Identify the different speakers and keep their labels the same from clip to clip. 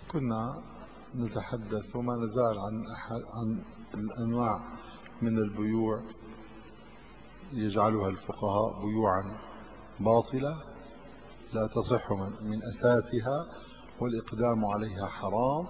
Speaker 1: كنا نتحدث وما نزال عن الأنواع من البيوع يجعلها الفقهاء بيوعا باطلة لا تصح من أساسها، والإقدام عليها حرام،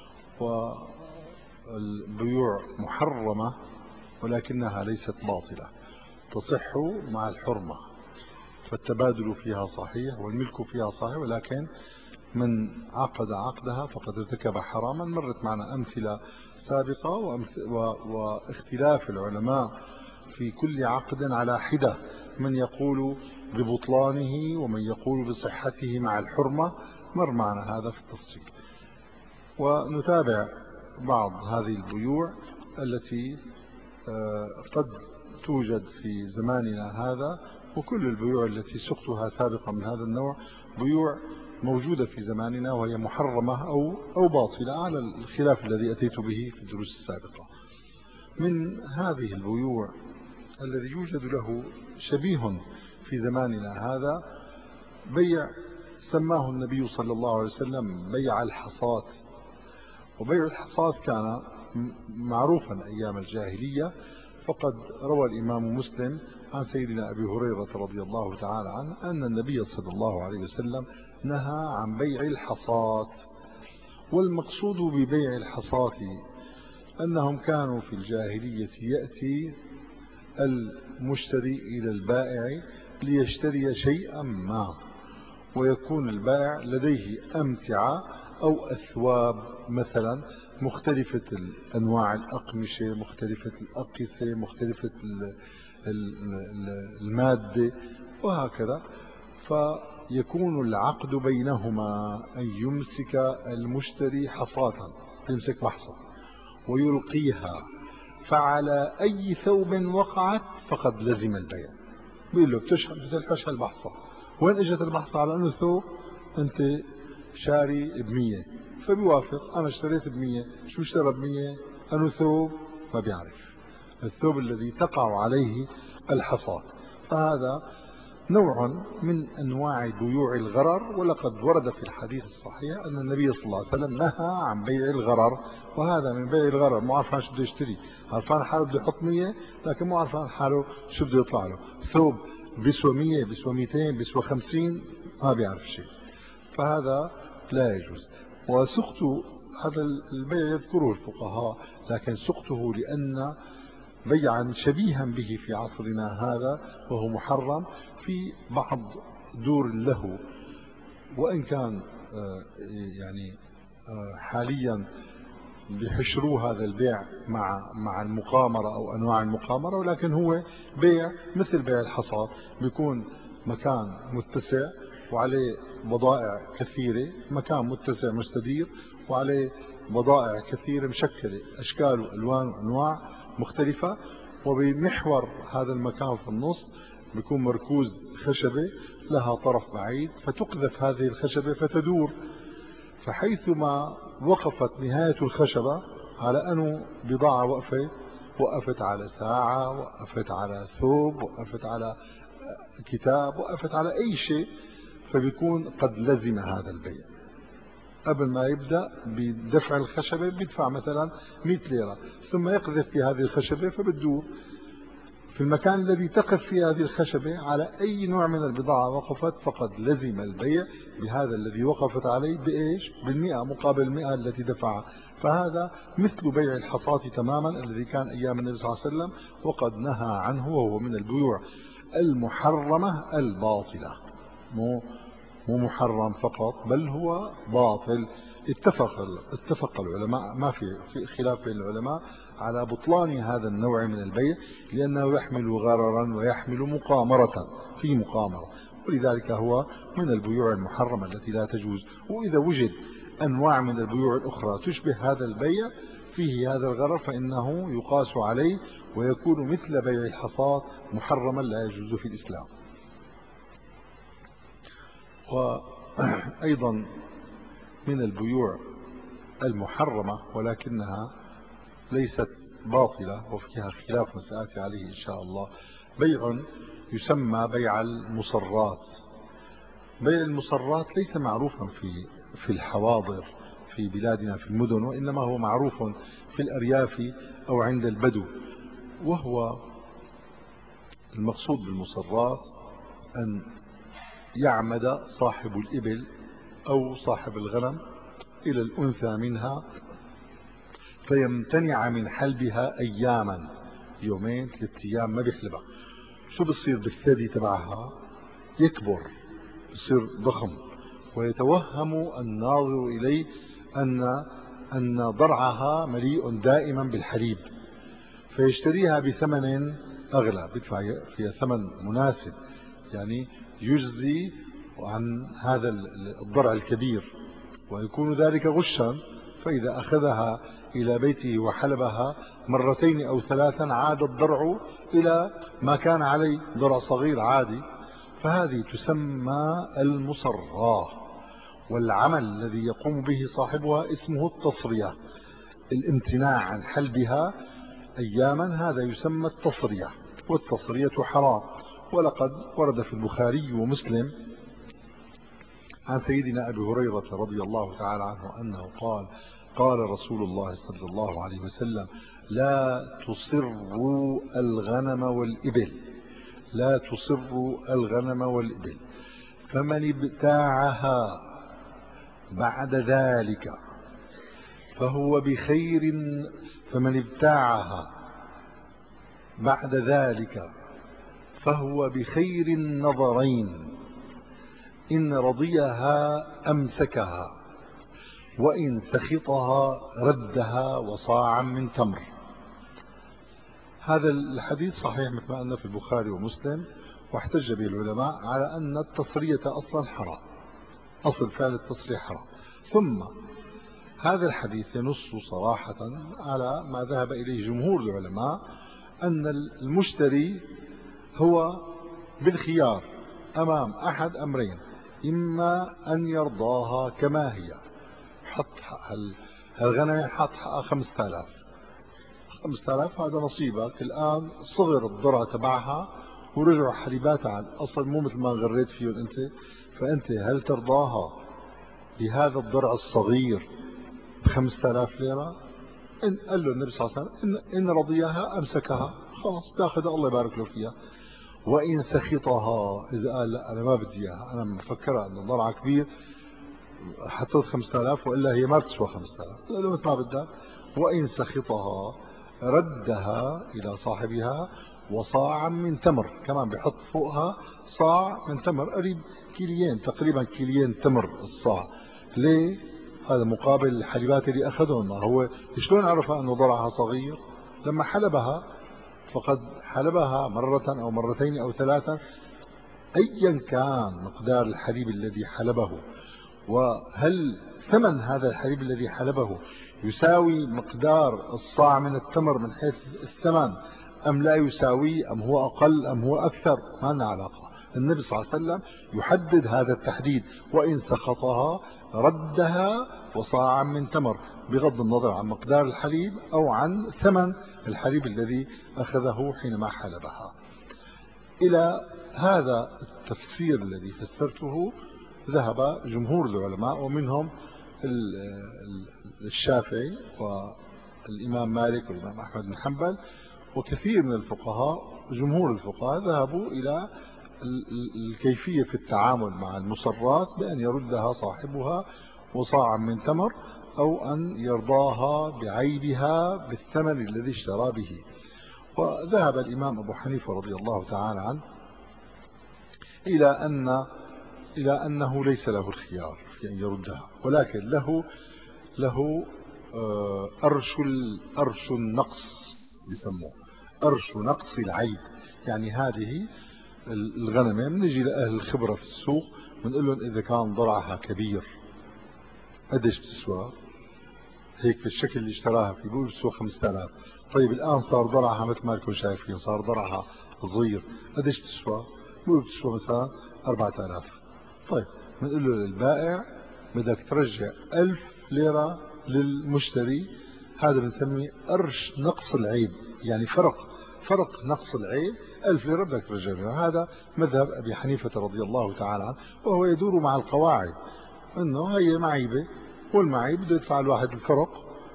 Speaker 1: والبيوع محرمة ولكنها ليست باطلة، تصح مع الحرمة، فالتبادل فيها صحيح والملك فيها صحيح، ولكن من عقد عقدها فقد ارتكب حراما. مرت معنا أمثلة سابقة واختلاف العلماء في كل عقد على حدة، من يقول ببطلانه ومن يقول بصحته مع الحرمة، مر معنا هذا في التفصيل. ونتابع بعض هذه البيوع التي قد توجد في زماننا هذا، وكل البيوع التي سقتها سابقا من هذا النوع بيوع موجودة في زماننا وهي محرمة أو باطلة على الخلاف الذي أتيت به في الدروس السابقة. من هذه البيوع الذي يوجد له شبيه في زماننا هذا بيع سماه النبي صلى الله عليه وسلم بيع الحصاة. وبيع الحصاة كان معروفا أيام الجاهلية، فقد روى الإمام مسلم عن سيدنا أبي هريرة رضي الله تعالى عنه أن النبي صلى الله عليه وسلم نهى عن بيع الحصاة. والمقصود ببيع الحصاة أنهم كانوا في الجاهلية يأتي المشتري إلى البائع ليشتري شيئا ما، ويكون البائع لديه أمتعة أو أثواب مثلا مختلفة أنواع الأقمشة، مختلفة الأقصة، مختلفة المادة وهكذا، فيكون العقد بينهما أن يمسك المشتري حصاة، يمسك محصى ويلقيها، فعلى أي ثوب وقعت فقد لزم البيع. بيقول له بتلحش هالبحصة، وين اجت البحصة؟ على انه ثوب انت شاري ب100، فبيوافق انا اشتريت ب100. شو اشترى ب100؟ انه ثوب ما بيعرف، الثوب الذي تقع عليه الحصاة. فهذا نوع من انواع بيوع الغرر، ولقد ورد في الحديث الصحيح ان النبي صلى الله عليه وسلم نهى عن بيع الغرر، وهذا من بيع الغرر. مو عارفان شو بده يشتري، عارفان حاله بده يحط 100 لكن مو عارفان حاله شو بده يطلع له. ثوب بيسوى 100 بيسوى 200 بيسوى 50 ما بيعرف شيء، فهذا لا يجوز. وسقط هذا البيع يذكره الفقهاء، لكن سقطه لأن بيعا شبيها به في عصرنا هذا وهو محرم في بعض دور اللهو، وإن كان يعني حاليا بيحشروا هذا البيع مع المقامرة أو أنواع المقامرة، ولكن هو بيع مثل بيع الحصاد، بيكون مكان متسع وعليه بضائع كثيرة، مكان متسع مستدير وعليه بضائع كثيرة مشكلة أشكال وألوان وأنواع مختلفة، وبمحور هذا المكان في النص بيكون مركوز خشبة لها طرف بعيد، فتقذف هذه الخشبة فتدور، فحيثما وقفت نهاية الخشبة على أنه بضاعة وقفت على ساعة، وقفت على ثوب، وقفت على كتاب، وقفت على أي شيء، فبيكون قد لزم هذا البيع. قبل ما يبدأ بدفع الخشبة بيدفع مثلا 100 ليرة، ثم يقذف في هذه الخشبة فبتدور في المكان الذي تقف فيه هذه الخشبة. على أي نوع من البضاعة وقفت فقد لزم البيع بهذا الذي وقفت عليه بإيش؟ بالمئة مقابل المئة التي دفعها. فهذا مثل بيع الحصاة تماما الذي كان أيام النبي صلى الله عليه وسلم، وقد نهى عنه، وهو من البيوع المحرمة الباطلة، مو محرم فقط بل هو باطل. اتفق العلماء، ما في خلاف بين العلماء على بطلان هذا النوع من البيع، لأنه يحمل غررا ويحمل مقامرة، في مقامرة، ولذلك هو من البيوع المحرمة التي لا تجوز. وإذا وجد أنواع من البيوع الأخرى تشبه هذا البيع فيه هذا الغرر فإنه يقاس عليه ويكون مثل بيع الحصاة محرما لا يجوز في الإسلام. وأيضا من البيوع المحرمة ولكنها ليست باطلة وفيها خلاف سآتي عليه إن شاء الله، بيع يسمى بيع المصرات. بيع المصرات ليس معروفا في الحواضر في بلادنا في المدن، وإنما هو معروف في الأرياف أو عند البدو. وهو المقصود بالمصرات أن يعمد صاحب الإبل أو صاحب الغنم إلى الأنثى منها فيمتنع من حلبها أياما، يومين 3 أيام ما بيحلبها. شو بصير بالثدي تبعها؟ يكبر، بصير ضخم، ويتوهم الناظر إليه أن ضرعها مليء دائما بالحليب، فيشتريها بثمن أغلى، بدفع فيها ثمن مناسب يعني يجزي عن هذا الضرع الكبير، ويكون ذلك غشا. فإذا أخذها إلى بيته وحلبها 2 أو 3 عاد الضرع إلى ما كان عليه، ضرع صغير عادي. فهذه تسمى المصراه، والعمل الذي يقوم به صاحبها اسمه التصرية. الامتناع عن حلبها أياما هذا يسمى التصرية، والتصرية حرام. ولقد ورد في البخاري ومسلم عن سيدنا أبي هريرة رضي الله تعالى عنه أنه قال: قال رسول الله صلى الله عليه وسلم: لا تصروا الغنم والإبل، لا تصروا الغنم والإبل، فمن ابتاعها بعد ذلك فهو بخير، فمن ابتاعها بعد ذلك فهو بخير النظرين، إن رضيها أمسكها، وإن سخطها ردها وصاعا من تمر. هذا الحديث صحيح مثل ما أن في البخاري ومسلم، واحتج به العلماء على أن التصرية أصلا حرام، أصل فعل التصريح حرام. ثم هذا الحديث ينص صراحة على ما ذهب إليه جمهور العلماء، أن المشتري هو بالخيار أمام أحد أمرين: إما أن يرضاها كما هي، حط الغنم حط حقها 5000 هذا نصيبك، الآن صغر الضرع تبعها ورجعوا حليباتها على الأصل، مو مثل ما غريت فيهم أنت. فأنت هل ترضاها بهذا الضرع الصغير ب5000 ليرة؟ إن قال له النبي صلى الله عليه وسلم: إن رضيها أمسكها، خلاص بياخذها الله يبارك له فيها. وإن سخطها، إذا قال لا أنا ما بدي إياها، أنا مفكرة أنه ضرع كبير حطيت 5000 وإلا هي ما بتسوى 5000، قال له مثل ما بدك. وإن سخطها ردها إلى صاحبها وصاعا من تمر، كمان بحط فوقها صاع من تمر، قريب كيليين تقريبا، كيليين تمر الصاع. ليه؟ هذا مقابل الحليبات اللي أخذهم. ما هو شلون عرف أنه ضرعها صغير؟ لما حلبها، فقد حلبها مرة أو 2 أو 3، أيا كان مقدار الحليب الذي حلبه، وهل ثمن هذا الحليب الذي حلبه يساوي مقدار الصاع من التمر من حيث الثمن أم لا يساوي، أم هو أقل أم هو أكثر، ما لنا علاقة. النبي صلى الله عليه وسلم يحدد هذا التحديد: وإن سخطها ردها وصاعا من تمر، بغض النظر عن مقدار الحليب أو عن ثمن الحليب الذي أخذه حينما حلبها. إلى هذا التفسير الذي فسرته ذهب جمهور العلماء، ومنهم الشافعي والإمام مالك والإمام أحمد بن حنبل، وكثير من الفقهاء. جمهور الفقهاء ذهبوا إلى الكيفية في التعامل مع المصرات، بأن يردها صاحبها وصاعا من تمر، أو أن يرضاها بعيبها بالثمن الذي اشترى به. وذهب الإمام أبو حنيفة رضي الله تعالى عنه إلى أنه ليس له الخيار في أن يردها، ولكن له أرش النقص، بيسموه أرش نقص العيب. يعني هذه الغنمة بنجي لأهل الخبرة في السوق بنقول لهم: إذا كان ضرعها كبير قديش بتسوى؟ هيك بالشكل اللي اشتراها فيه بيقول بتسوى 5000. طيب الآن صار ضرعها مثل ما لكم شايفين، صار ضرعها صغير، قديش بتسوى؟ بيقول بتسوى مثلا 4000. طيب بنقول له للبائع: بدك ترجع 1000 ليرة للمشتري. هذا بنسميه قرش نقص العيب، يعني فرق نقص العيب 1000 ليرة بدك ترجع له. هذا مذهب أبي حنيفة رضي الله تعالى عنه، وهو يدور مع القواعد، انه هي معيبة والمعي بده يدفع الواحد الفرق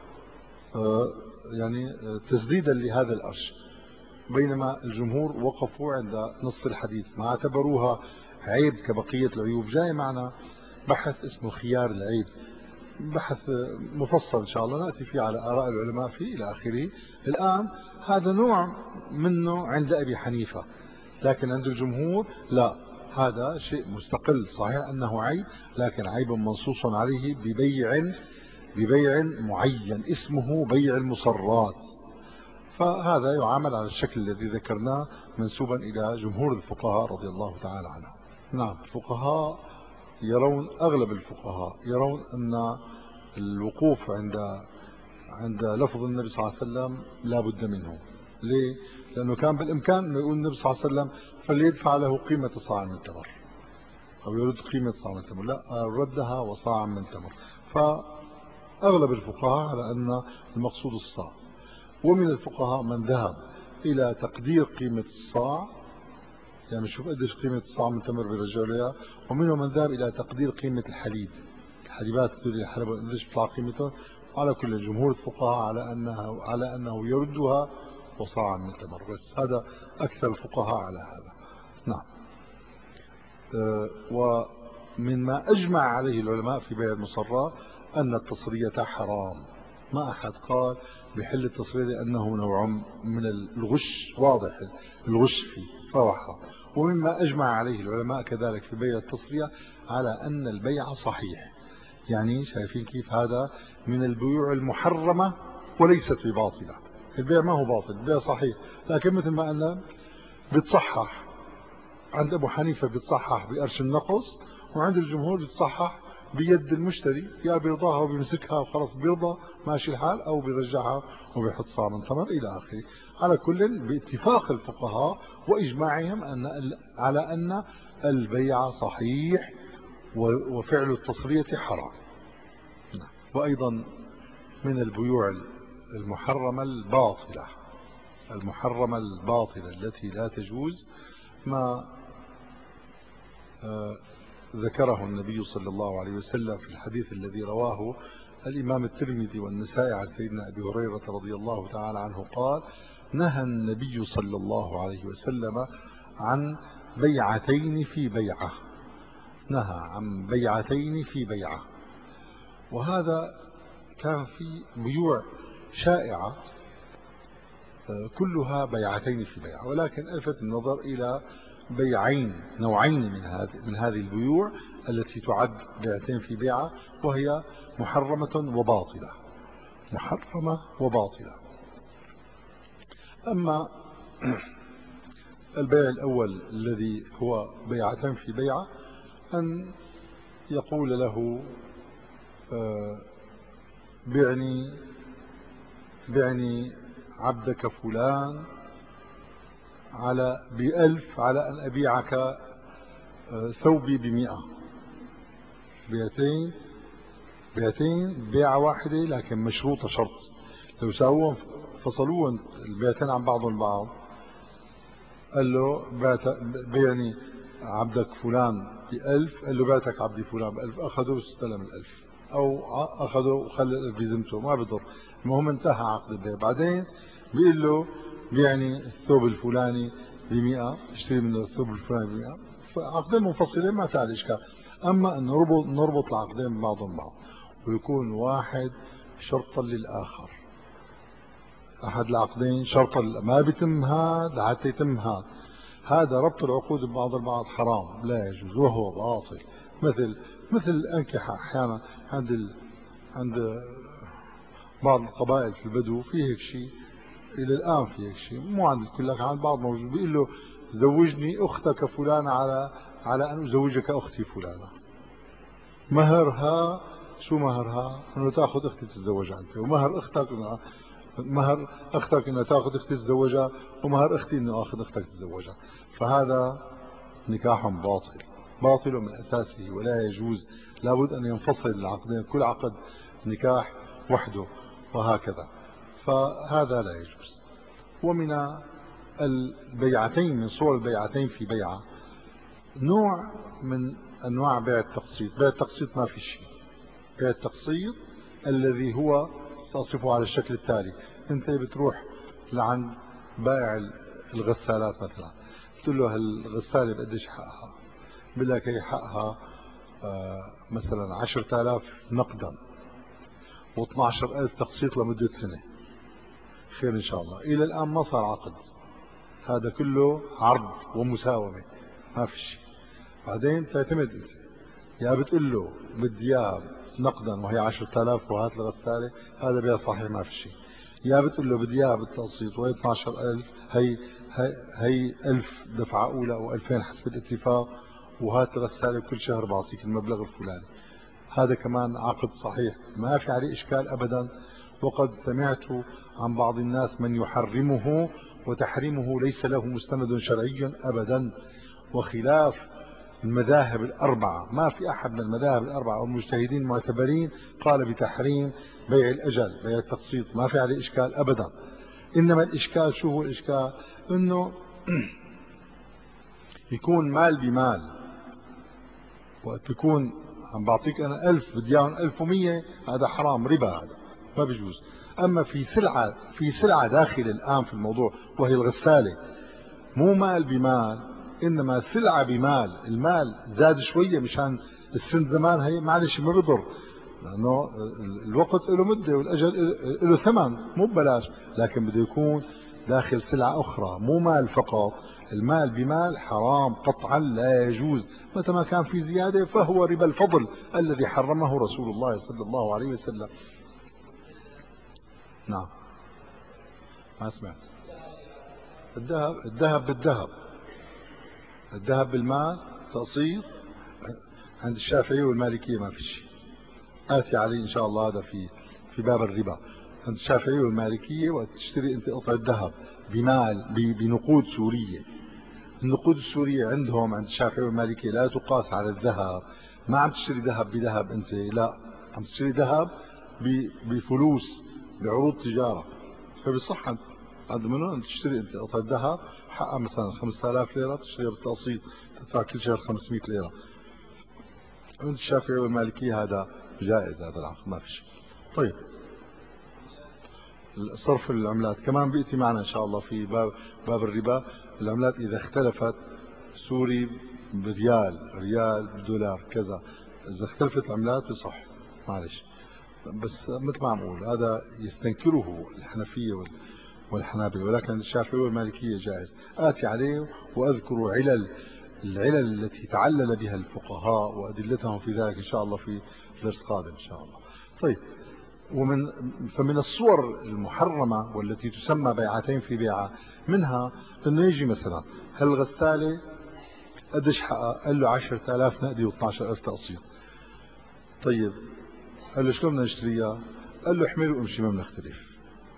Speaker 1: يعني تسديدا لهذا القرش. بينما الجمهور وقفوا عند نص الحديث، ما اعتبروها عيب كبقية العيوب. جاي معنا بحث اسمه خيار العيب، بحث مفصل إن شاء الله نأتي فيه على آراء العلماء فيه إلى آخره. الآن هذا نوع منه عند أبي حنيفة، لكن عند الجمهور لا، هذا شيء مستقل. صحيح أنه عيب، لكن عيب منصوص عليه ببيع معين اسمه بيع المصرات، فهذا يعامل على الشكل الذي ذكرناه منسوبا إلى جمهور الفقهاء رضي الله تعالى عنهم. نعم، الفقهاء يرون، أغلب الفقهاء يرون أن الوقوف عند لفظ النبي صلى الله عليه وسلم لا بد منه. ليه؟ لأنه كان بالإمكان أنه يقول النبي صلى الله عليه وسلم فليدفع له قيمة صاع من تمر، أو يرد قيمة صاع من تمر، لا، ردها وصاع من تمر. فأغلب الفقهاء على أن المقصود الصاع. ومن الفقهاء من ذهب إلى تقدير قيمة الصاع، يعني شوف قديش قيمة الصاع من تمر برجالها. ومنهم من ذهب إلى تقدير قيمة الحليب، الحليبات كل الحليب قديش بيطلع قيمته. على كل جمهور الفقهاء على أنه يردها وصاعا من تمر، بس هذا أكثر الفقهاء على هذا. نعم. ومما أجمع عليه العلماء في بيع المصرات أن التصرية حرام. ما أحد قال بحل التصرية لأنه نوع من الغش، واضح الغش فيه، فهو حرام. ومما أجمع عليه العلماء كذلك في بيع التصرية على أن البيع صحيح. يعني شايفين كيف هذا من البيوع المحرمة وليست بباطلة. البيع ما هو باطل، البيع صحيح، لكن مثل ما قلنا بتصحح. عند أبو حنيفة بتصحح بقرش النقص، وعند الجمهور بتصحح بيد المشتري، يا بيرضاها وبيمسكها وخلاص بيرضى ماشي الحال، أو بيرجعها وبيحط صاع من تمر إلى آخره. على كل باتفاق الفقهاء وإجماعهم على أن البيع صحيح وفعل التصرية حرام. وأيضا من البيوع المحرمة الباطلة التي لا تجوز ما ذكره النبي صلى الله عليه وسلم في الحديث الذي رواه الإمام الترمذي والنسائي عن سيدنا أبي هريرة رضي الله تعالى عنه قال: نهى النبي صلى الله عليه وسلم عن بيعتين في بيعة. نهى عن بيعتين في بيعة. وهذا كان في بيوع شائعة كلها بيعتين في بيعة، ولكن ألفت النظر إلى بيعين، نوعين من هذه البيوع التي تعد بيعتين في بيعة، وهي محرمة وباطلة. أما البيع الأول الذي هو بيعتين في بيعة، أن يقول له بعني عبدك فلان ب1000 على أن أبيعك ثوبي ب100. بيعتين بيعة واحدة، لكن مشروطة شرط. لو ساووهم فصلوهم البيعتين عن بعضهم البعض، قال له بيعني عبدك فلان ب1000، قال له بعتك عبدي فلان ب1000، أخذوا واستلم ال1000، أو أخذوا وخلى ال1000 بذمته، ما بضر، المهم انتهى عقد البيع. بعدين بيقول له بيعني الثوب الفلاني ب100، اشتري منه الثوب الفلاني ب100. فعقدين منفصلين ما فيها إشكال. أما أن نربط العقدين ببعضهم بعض ويكون واحد شرطا للآخر، أحد العقدين شرطا ما بيتم هذا حتى يتم هذا ربط العقود ببعض البعض حرام، لا يجوز وهو باطل. مثل الأنكحة أحيانا عند بعض القبائل في البدو في هيك شيء، إلى الآن في هيك شيء، مو عند الكل لكن عند بعض موجود. بيقول له زوجني أختك فلانة على أن أزوجك أختي فلانة. مهرها شو مهرها؟ أنه تأخذ أختي تتزوجها أنت، ومهر أختك أنه تأخذ أختي تتزوجها، ومهر أختي أنه أخذ أختك تتزوجها. فهذا نكاح باطل من أساسه ولا يجوز. لابد أن ينفصل العقدين، كل عقد نكاح وحده وهكذا، فهذا لا يجوز. ومن البيعتين، من صور البيعتين في بيعة، نوع من أنواع بيع التقسيط. بيع التقسيط ما في شيء، بيع التقسيط الذي هو سأصفه على الشكل التالي. أنت بتروح لعند بائع الغسالات مثلا، بتقول له هالغسالة بقديش حقها؟ بقول لك هي حقها مثلا 10,000 نقدا و12,000 تقسيط لمدة سنة. خير إن شاء الله. إلى الآن ما صار عقد، هذا كله عرض ومساومة، ما في شيء. بعدين تعتمد أنت، يا بتقول له بدي اياه نقدا وهي 10,000 وهات الغسالة، هذا بيع صحيح ما في شيء. يا بتقول له بدي اياه بالتقسيط وهي 12,000، هي 1000 دفعة أولى أو 2000 حسب الاتفاق، وهات الغسالة كل شهر بعطيك المبلغ الفلاني، هذا كمان عقد صحيح ما في عليه إشكال أبدا. وقد سمعت عن بعض الناس من يحرمه، وتحريمه ليس له مستند شرعي أبدا، وخلاف المذاهب الأربعة. ما في أحد من المذاهب الأربعة أو المجتهدين المعتبرين قال بتحريم بيع الأجل، بيع التقسيط ما في عليه إشكال أبدا. إنما الإشكال شو هو الإشكال؟ إنه يكون مال بمال، وقت يكون عم بعطيك أنا 1000 بدي إياهم 1100، هذا حرام، ربا، هذا ما بيجوز. أما في سلعة داخل الآن في الموضوع وهي الغسالة، مو مال بمال، إنما سلعة بمال. المال زاد شوية مشان السن زمان، هي معلش ما بضر، لأنه الوقت له مدة والأجل له ثمن، مو ببلاش، لكن بده يكون داخل سلعة أخرى، مو مال فقط. المال بمال حرام قطعا، لا يجوز. متى ما كان في زيادة فهو ربا الفضل الذي حرمه رسول الله صلى الله عليه وسلم. نعم، ما اسمع. الذهب بالذهب، الذهب بالمال تقسيط عند الشافعي والمالكية ما في شيء. آتي عليه إن شاء الله هذا في باب الربا. عند الشافعي والمالكية وقت تشتري أنت قطعة ذهب بمال بنقود سورية، النقود السورية عندهم عند الشافعي والمالكية لا تقاس على الذهب. ما عم تشتري ذهب بذهب أنت، لا، عم تشتري ذهب بفلوس، بعروض تجارة. فبصح عند منه أن تشتري أنت قطعة ذهب حقها مثلا 5000 ليرة، تشتريها بالتقسيط تدفع كل شهر 500 ليرة. عند الشافعي والمالكية هذا جائز، هذا العقد ما في شيء. طيب، صرف العملات كمان بيأتي معنا إن شاء الله في باب الربا. العملات إذا اختلفت، سوري بريال، ريال بدولار، كذا، إذا اختلفت العملات بصح، معلش. بس مثل ما عم أقول هذا يستنكره الحنفية والحنابلة، ولكن الشافعي والمالكية جائز. آتي عليه وأذكر العلل التي تعلل بها الفقهاء وأدلتهم في ذلك إن شاء الله في درس قادم إن شاء الله. طيب، فمن الصور المحرمة والتي تسمى بيعتين في بيعة، منها انه يجي مثلا هالغسالة قديش حقها؟ قال له 10,000 نقدي و12,000 تقسيط. طيب، قال له شلون بدنا نشتريها؟ قال له احمله وامشي ما بنختلف.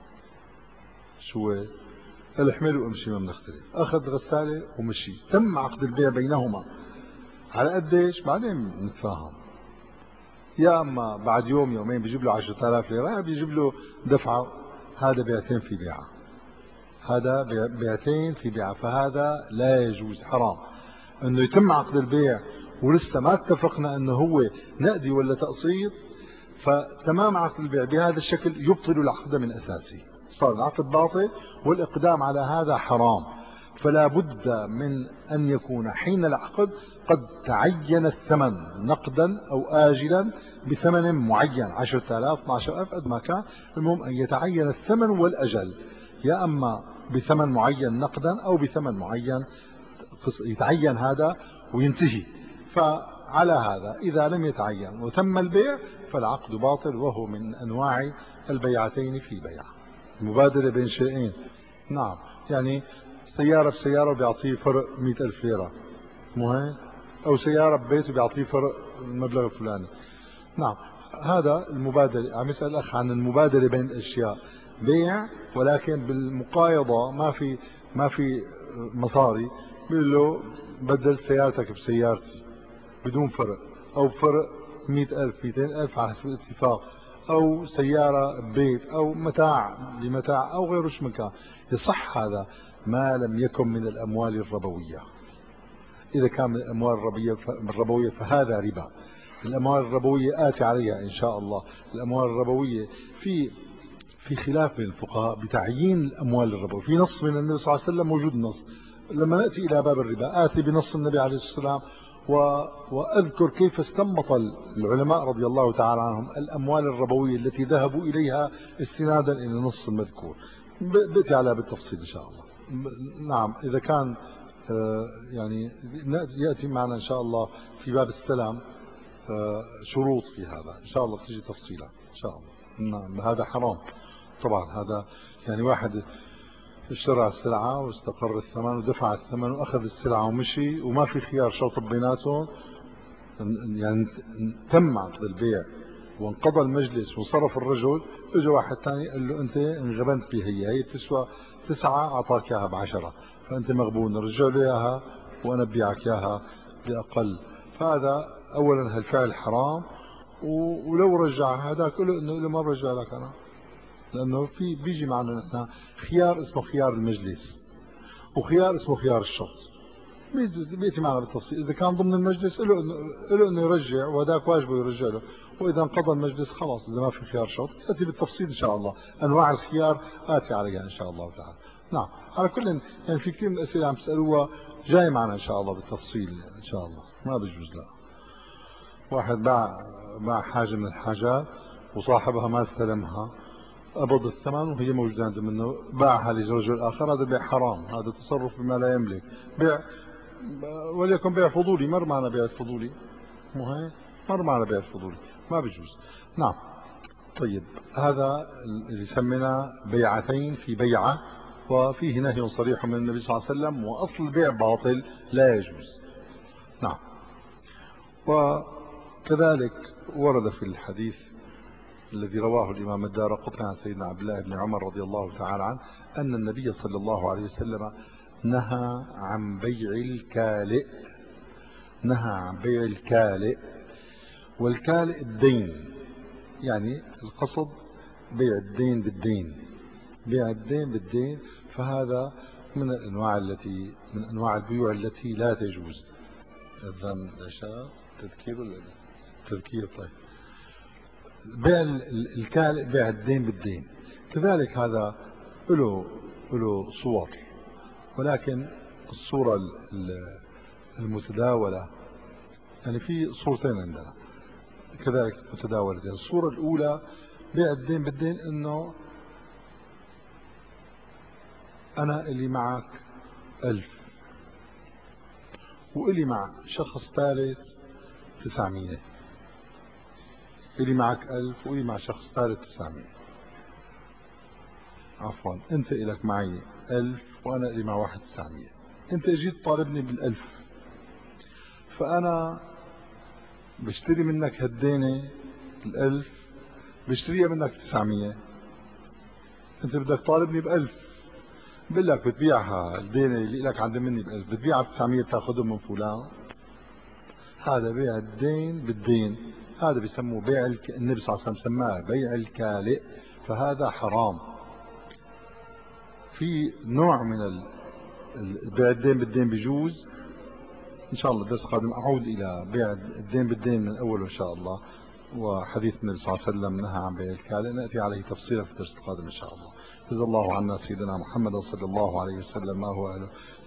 Speaker 1: شو هو؟ قال له احمله وامشي ما بنختلف. اخذ غسالة ومشي، تم عقد البيع بينهما. على قديش؟ بعدين نتفاهم. يا اما بعد يوم يومين بيجيب له 10,000 ليرة، يا بيجيب له دفعة. هذا بيعتين في بيعة، هذا بيعتين في بيعة، فهذا لا يجوز، حرام انه يتم عقد البيع ولسه ما اتفقنا انه هو نقدي ولا تقسيط. فتمام عقد البيع بهذا الشكل يبطل العقد من اساسه، صار العقد باطل، والاقدام على هذا حرام. فلا بد من ان يكون حين العقد قد تعين الثمن نقدا او آجلا بثمن معين، 10,000 12,000 قد ما كان، المهم ان يتعين الثمن والاجل، يا اما بثمن معين نقدا او بثمن معين يتعين هذا وينتهي. فعلى هذا إذا لم يتعين وتم البيع فالعقد باطل، وهو من أنواع البيعتين في بيع، المبادرة بين شيئين. نعم، يعني سيارة بسيارة بيعطيه فرق 100,000 ليرة، مو هيك؟ أو سيارة ببيته بيعطيه فرق المبلغ الفلاني. نعم، هذا المبادرة. عم يسأل الأخ عن المبادرة بين الأشياء، بيع ولكن بالمقايضة، ما في مصاري، بيقول له بدل سيارتك بسيارتي بدون فرق، أو فرق 100,000 200,000 على حسب الاتفاق، أو سيارة ببيت، أو متاع بمتاع، أو غيره شو مكان. يصح هذا ما لم يكن من الأموال الربوية. إذا كان من الأموال الربوية فهذا ربا. الأموال الربوية آتي عليها إن شاء الله. الأموال الربوية في خلاف بين الفقهاء بتعيين الأموال الربوية. في نص من النبي صلى الله عليه وسلم، موجود نص. لما نأتي إلى باب الربا آتي بنص النبي عليه الصلاة والسلام وأذكر كيف استنبط العلماء رضي الله تعالى عنهم الأموال الربوية التي ذهبوا إليها استنادا إلى النص المذكور. بأتي عليها بالتفصيل إن شاء الله. نعم، إذا كان يعني يأتي معنا إن شاء الله في باب السلام شروط في هذا إن شاء الله بتجي تفصيلا إن شاء الله. نعم، هذا حرام طبعا. هذا يعني واحد اشترى السلعة واستقر الثمن ودفع الثمن وأخذ السلعة ومشي وما في خيار شرط بيناتهم، يعني تم عقد البيع وانقضى المجلس وصرف الرجل، اجى واحد ثاني قال له انت انغبنت بها، هي بتسوى 9 اعطاك اياها ب10، فانت مغبون، رجع له اياها وانا ببيعك اياها باقل. فهذا اولا هالفعل حرام، ولو رجع هذاك له انه ما برجع لك انا، لانه في بيجي معنا نحن خيار اسمه خيار المجلس وخيار اسمه خيار الشرط، بيأتي معنا بالتفصيل. إذا كان ضمن المجلس له إنه يرجع وهذاك واجبه يرجع له، وإذا انقضى المجلس خلاص إذا ما في خيار شرط يأتي بالتفصيل إن شاء الله. أنواع الخيار آتي عليها إن شاء الله تعالى. نعم، على كل يعني في كثير من الأسئلة عم تسألوها جاي معنا إن شاء الله بالتفصيل إن شاء الله، ما بجوز. لا، واحد باع حاجة من الحاجات وصاحبها ما استلمها، قبض الثمن وهي موجودة عنده منه، باعها لرجل آخر، هذا بيع حرام، هذا تصرف بما لا يملك، بيع وليكن بيع فضولي، مر معنا بيع الفضولي، مو هيك؟ مر معنا بيع الفضولي، ما بيجوز. نعم. طيب، هذا اللي سمينا بيعتين في بيعة، وفيه نهي صريح من النبي صلى الله عليه وسلم، وأصل البيع باطل لا يجوز. نعم. وكذلك ورد في الحديث الذي رواه الإمام الدارقطني عن سيدنا عبد الله بن عمر رضي الله تعالى عنه أن النبي صلى الله عليه وسلم نهى عن بيع الكالئ. نهى عن بيع الكالئ، والكالئ الدين، يعني القصد بيع الدين بالدين، بيع الدين بالدين، فهذا من أنواع البيوع التي لا تجوز. إذن العشاء تذكير ولا تذكير؟ طيب، بيع الكالئ بيع الدين بالدين، كذلك هذا له صور، ولكن الصورة المتداولة، يعني في صورتين عندنا كذلك متداولتين. الصورة الأولى بيع الدين بالدين، إنه أنا إلي معك 1000 وإلي مع شخص ثالث 900، إلي معك 1000 وإلي مع شخص ثالث 900، عفوا أنت إلك معي 1000 وأنا إلي مع واحد 900. أنت جيت طالبني بال1000، فأنا بشتري منك هالدينة ال1000 بشتريها منك ب900، أنت بدك طالبني ب1000، بقول لك بتبيعها الدينة اللي لك عند مني ب1000 بتبيعها ب900 بتاخذهم من فلان. هذا بيع الدين بالدين، هذا بيسموه بيع النبي صلى الله عليه وسلم سماه بيع الكالئ، فهذا حرام. في نوع من بيع الدين بالدين بيجوز. إن شاء الله الدرس القادم أعود إلى بيع الدين بالدين من أوله إن شاء الله، وحديث النبي صلى الله عليه وسلم نهى عن بيع الكالئ نأتي عليه تفصيلا في الدرس القادم إن شاء الله. جزا الله عنا سيدنا محمد صلى الله عليه وسلم ما هو أهله.